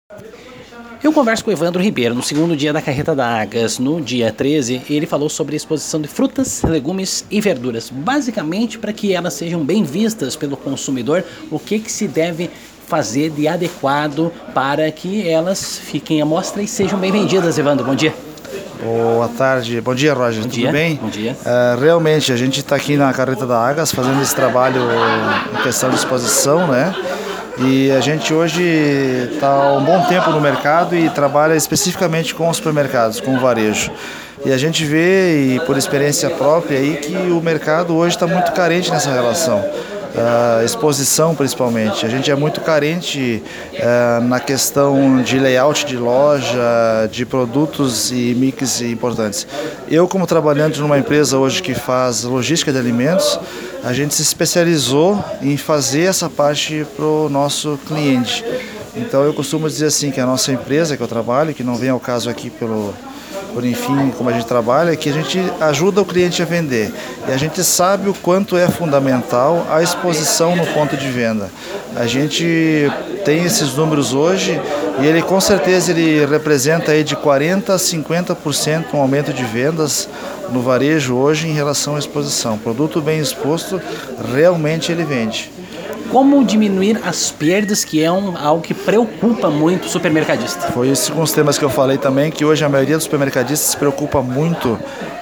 Eu converso com o Evandro Ribeiro no segundo dia da Carreta da Agas, no dia 13, e ele falou sobre a exposição de frutas, legumes e verduras. Basicamente, para que elas sejam bem vistas pelo consumidor, o que se deve fazer de adequado para que elas fiquem à mostra e sejam bem vendidas. Evandro, bom dia. Boa tarde, bom dia, Roger, Bom tudo dia. bem? Bom dia. Realmente, a gente está aqui na Carreta da Agas fazendo esse trabalho em questão de exposição, né? E a gente hoje está há um bom tempo no mercado e trabalha especificamente com os supermercados, com o varejo. E a gente vê, e por experiência própria, aí, que o mercado hoje está muito carente nessa relação. Exposição principalmente. A gente é muito carente na questão de layout de loja, de produtos e mix importantes. Eu, como trabalhante numa empresa hoje que faz logística de alimentos, a gente se especializou em fazer essa parte para o nosso cliente. Então eu costumo dizer assim que a nossa empresa que eu trabalho, que não vem ao caso aqui por enfim, como a gente trabalha, é que a gente ajuda o cliente a vender. E a gente sabe o quanto é fundamental a exposição no ponto de venda. A gente tem esses números hoje e ele com certeza ele representa aí de 40% a 50% um aumento de vendas no varejo hoje em relação à exposição. Produto bem exposto, realmente ele vende. Como diminuir as perdas, que é algo que preocupa muito o supermercadista? Foi esses alguns temas que eu falei também, que hoje a maioria dos supermercadistas se preocupa muito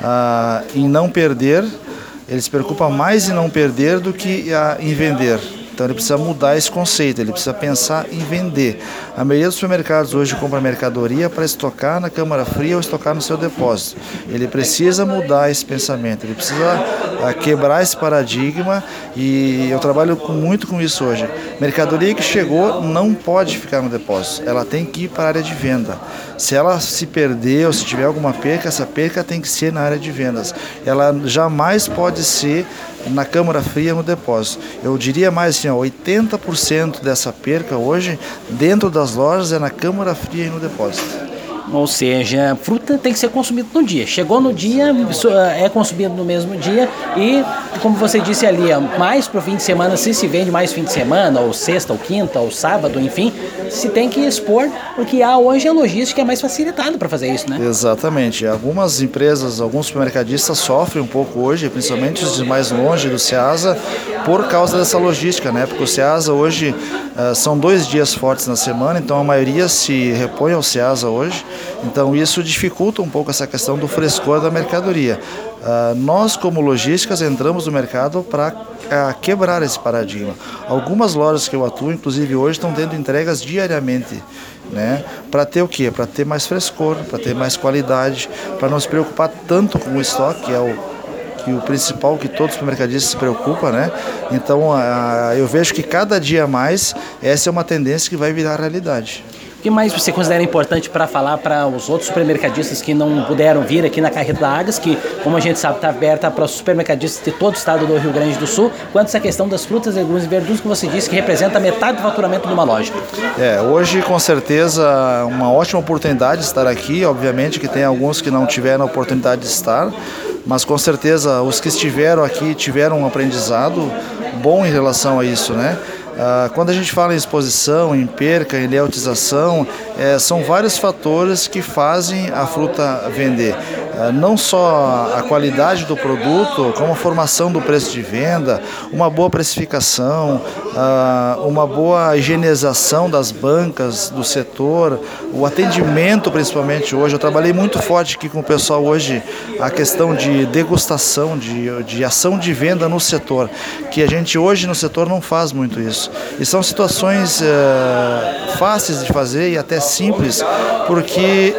em não perder, ele se preocupa mais em não perder do que em vender. Então ele precisa mudar esse conceito, ele precisa pensar em vender. A maioria dos supermercados hoje compra mercadoria para estocar na câmara fria ou estocar no seu depósito. Ele precisa mudar esse pensamento, ele precisa quebrar esse paradigma e eu trabalho muito com isso hoje. Mercadoria que chegou não pode ficar no depósito, ela tem que ir para a área de venda. Se ela se perder ou se tiver alguma perca, essa perca tem que ser na área de vendas. Ela jamais pode ser na câmara fria no depósito. Eu diria mais assim, 80% dessa perca hoje dentro das lojas é na câmara fria e no depósito. Ou seja, fruta tem que ser consumida no dia. Chegou no dia, é consumido no mesmo dia e, como você disse ali, mais para o fim de semana, se vende mais fim de semana, ou sexta, ou quinta, ou sábado, enfim, se tem que expor, porque hoje a logística é mais facilitada para fazer isso, né? Exatamente. Algumas empresas, alguns supermercadistas sofrem um pouco hoje, principalmente os de mais longe do Ceasa, por causa dessa logística, né? Porque o Ceasa hoje são 2 dias fortes na semana, então a maioria se repõe ao Ceasa hoje. Então isso dificulta um pouco essa questão do frescor da mercadoria. Nós, como logísticas, entramos no mercado para quebrar esse paradigma. Algumas lojas que eu atuo, inclusive hoje, estão tendo entregas diariamente, né? Para ter o quê? Para ter mais frescor, para ter mais qualidade, para não se preocupar tanto com o estoque, que é o principal que todos os supermercadistas se preocupam, né? Então eu vejo que cada dia mais essa é uma tendência que vai virar realidade. O que mais você considera importante para falar para os outros supermercadistas que não puderam vir aqui na Carreta da Agas, que, como a gente sabe, está aberta para os supermercadistas de todo o estado do Rio Grande do Sul, quanto a essa questão das frutas, legumes e verduras, que você disse que representa metade do faturamento de uma loja? Hoje, com certeza, uma ótima oportunidade de estar aqui. Obviamente que tem alguns que não tiveram a oportunidade de estar, mas com certeza os que estiveram aqui tiveram um aprendizado bom em relação a isso, né? Quando a gente fala em exposição, em perca, em layoutização, são vários fatores que fazem a fruta vender. Não só a qualidade do produto, como a formação do preço de venda, uma boa precificação, uma boa higienização das bancas, do setor, o atendimento principalmente hoje. Eu trabalhei muito forte aqui com o pessoal hoje, a questão de degustação, de ação de venda no setor, que a gente hoje no setor não faz muito isso. E são situações fáceis de fazer e até simples, porque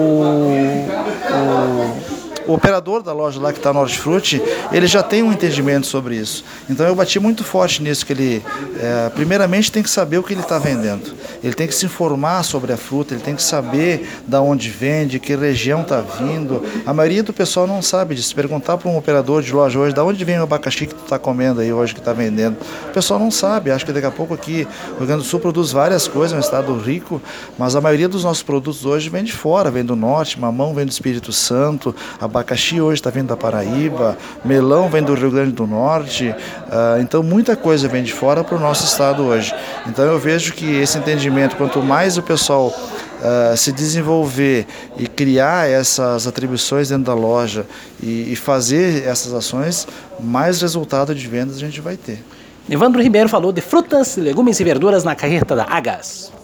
o operador da loja lá que está no Hortifruti, ele já tem um entendimento sobre isso. Então eu bati muito forte nisso, que ele primeiramente tem que saber o que ele está vendendo. Ele tem que se informar sobre a fruta, ele tem que saber de onde vende, que região está vindo. A maioria do pessoal não sabe disso. Perguntar para um operador de loja hoje, de onde vem o abacaxi que tu está comendo aí hoje, que está vendendo. O pessoal não sabe. Acho que daqui a pouco aqui o Rio Grande do Sul produz várias coisas, é um estado rico, mas a maioria dos nossos produtos hoje vem de fora, vem do norte, mamão vem do Espírito Santo, a abacaxi hoje está vindo da Paraíba, melão vem do Rio Grande do Norte, então muita coisa vem de fora para o nosso estado hoje. Então eu vejo que esse entendimento, quanto mais o pessoal se desenvolver e criar essas atribuições dentro da loja e fazer essas ações, mais resultado de vendas a gente vai ter. Evandro Ribeiro falou de frutas, legumes e verduras na carreta da Agas.